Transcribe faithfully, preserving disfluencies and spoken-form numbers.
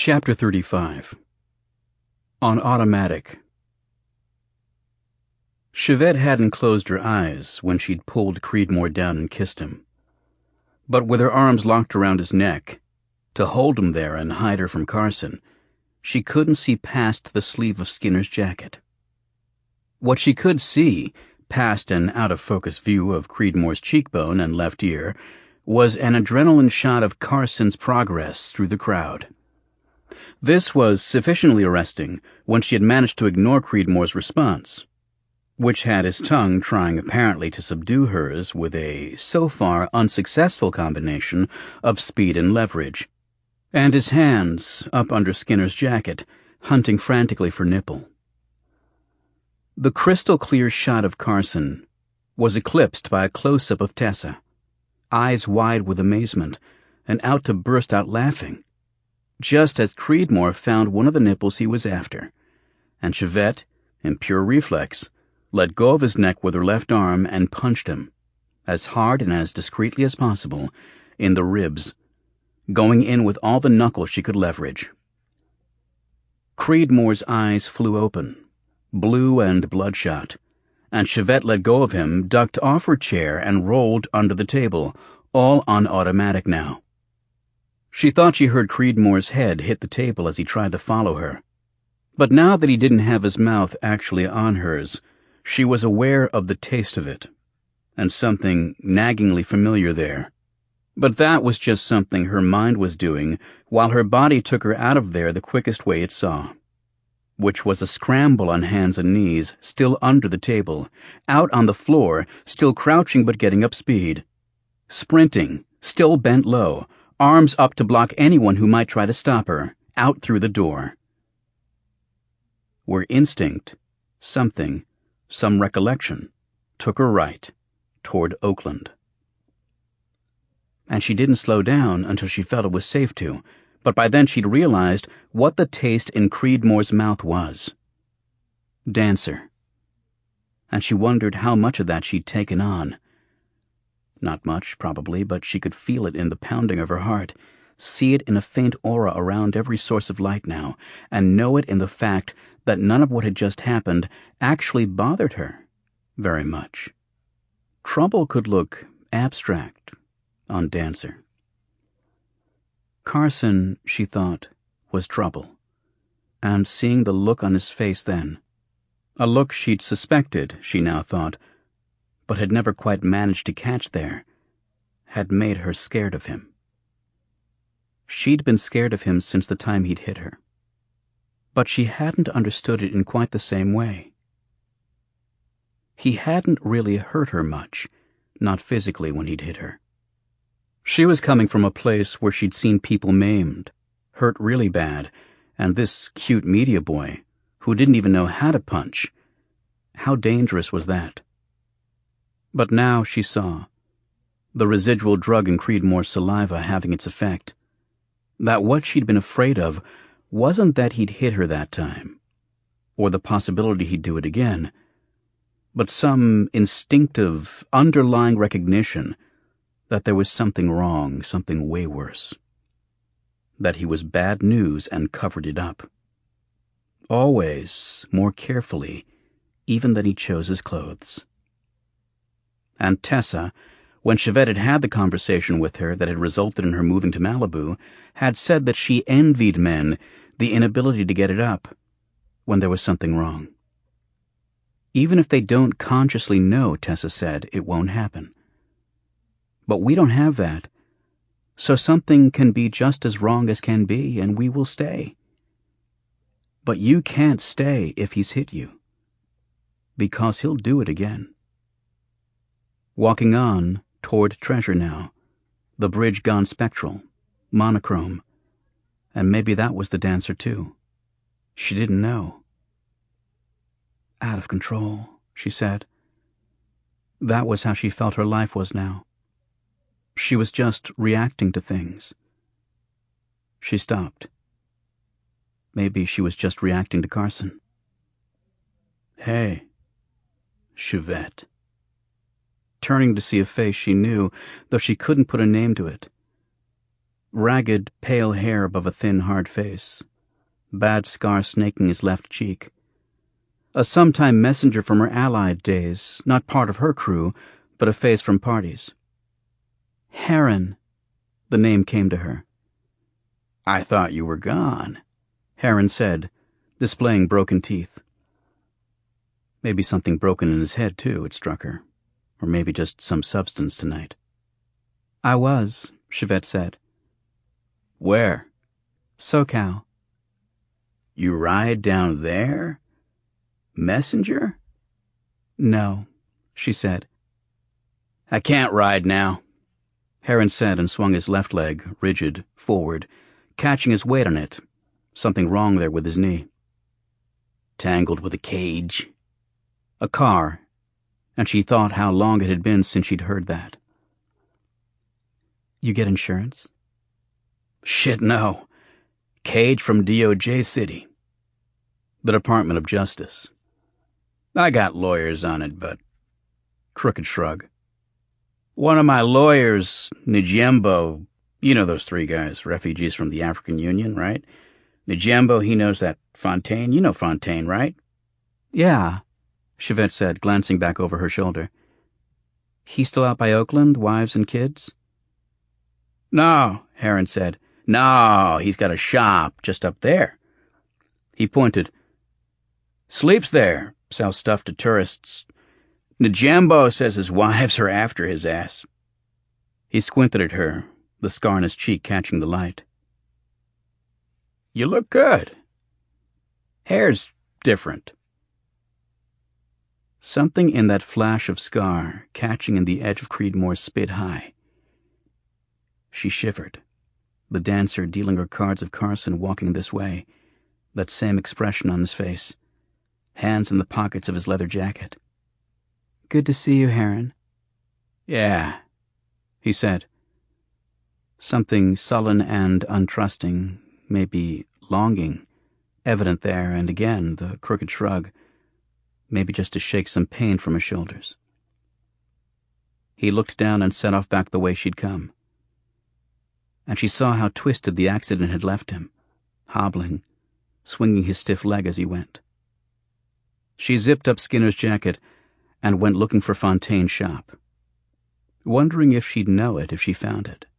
Chapter thirty-five. On Automatic. Chevette hadn't closed her eyes when she'd pulled Creedmoor down and kissed him. But with her arms locked around his neck, to hold him there and hide her from Carson, she couldn't see past the sleeve of Skinner's jacket. What she could see, past an out-of-focus view of Creedmoor's cheekbone and left ear, was an adrenaline shot of Carson's progress through the crowd. This was sufficiently arresting when she had managed to ignore Creedmoor's response, which had his tongue trying apparently to subdue hers with a, so far, unsuccessful combination of speed and leverage, and his hands, up under Skinner's jacket, hunting frantically for nipple. The crystal-clear shot of Carson was eclipsed by a close-up of Tessa, eyes wide with amazement, and out to burst out laughing, just as Creedmoor found one of the nipples he was after, and Chevette, in pure reflex, let go of his neck with her left arm and punched him, as hard and as discreetly as possible, in the ribs, going in with all the knuckles she could leverage. Creedmoor's eyes flew open, blue and bloodshot, and Chevette let go of him, ducked off her chair, and rolled under the table, all on automatic now. She thought she heard Creedmoor's head hit the table as he tried to follow her. But now that he didn't have his mouth actually on hers, she was aware of the taste of it, and something naggingly familiar there. But that was just something her mind was doing while her body took her out of there the quickest way it saw, which was a scramble on hands and knees, still under the table, out on the floor, still crouching but getting up speed, sprinting, still bent low, arms up to block anyone who might try to stop her, out through the door. Where instinct, something, some recollection, took her right, toward Oakland. And she didn't slow down until she felt it was safe to, but by then she'd realized what the taste in Creedmoor's mouth was. Dancer. And she wondered how much of that she'd taken on. Not much, probably, but she could feel it in the pounding of her heart, see it in a faint aura around every source of light now, and know it in the fact that none of what had just happened actually bothered her very much. Trouble could look abstract on Dancer. Carson, she thought, was trouble, and seeing the look on his face then, a look she'd suspected, she now thought, but had never quite managed to catch there, had made her scared of him. She'd been scared of him since the time he'd hit her, but she hadn't understood it in quite the same way. He hadn't really hurt her much, not physically when he'd hit her. She was coming from a place where she'd seen people maimed, hurt really bad, and this cute media boy, who didn't even know how to punch, how dangerous was that? But now she saw, the residual drug in Creedmoor's saliva having its effect, that what she'd been afraid of wasn't that he'd hit her that time, or the possibility he'd do it again, but some instinctive, underlying recognition that there was something wrong, something way worse, that he was bad news and covered it up. Always more carefully, even than he chose his clothes. And Tessa, when Chevette had had the conversation with her that had resulted in her moving to Malibu, had said that she envied men the inability to get it up when there was something wrong. Even if they don't consciously know, Tessa said, it won't happen. But we don't have that, so something can be just as wrong as can be, and we will stay. But you can't stay if he's hit you, because he'll do it again. Walking on toward Treasure now, the bridge gone spectral, monochrome, and maybe that was the dancer too. She didn't know. Out of control, she said. That was how she felt her life was now. She was just reacting to things. She stopped. Maybe she was just reacting to Carson. Hey, Chevette. Turning to see a face she knew, though she couldn't put a name to it. Ragged, pale hair above a thin, hard face. Bad scar snaking his left cheek. A sometime messenger from her Allied days, not part of her crew, but a face from parties. Heron. The name came to her. "I thought you were gone," Heron said, displaying broken teeth. Maybe something broken in his head, too, it struck her. Or maybe just some substance tonight. "I was," Chevette said. "Where?" "SoCal." "You ride down there? Messenger?" "No," she said. "I can't ride now," Heron said and swung his left leg, rigid, forward, catching his weight on it. Something wrong there with his knee. Tangled with a cage. A car, and she thought how long it had been since she'd heard that. "You get insurance?" "Shit, no. Cage from D O J City. The Department of Justice. I got lawyers on it, but..." Crooked shrug. "One of my lawyers, Njembo, you know those three guys, refugees from the African Union, right? Njembo, he knows that Fontaine. You know Fontaine, right?" "Yeah," Chevette said, glancing back over her shoulder. "He's still out by Oakland, wives and kids?" "No," Heron said. "No, he's got a shop just up there." He pointed. "Sleeps there, sells stuff to tourists. Njembo says his wives are after his ass." He squinted at her, the scar on his cheek catching the light. "You look good. Hair's different." Something in that flash of scar catching in the edge of Creedmoor's spit high. She shivered. The dancer dealing her cards of Carson walking this way, that same expression on his face, hands in the pockets of his leather jacket. "Good to see you, Heron." "Yeah," he said. Something sullen and untrusting, maybe longing, evident there, and again the crooked shrug, maybe just to shake some pain from his shoulders. He looked down and set off back the way she'd come. And she saw how twisted the accident had left him, hobbling, swinging his stiff leg as he went. She zipped up Skinner's jacket and went looking for Fontaine's shop, wondering if she'd know it if she found it.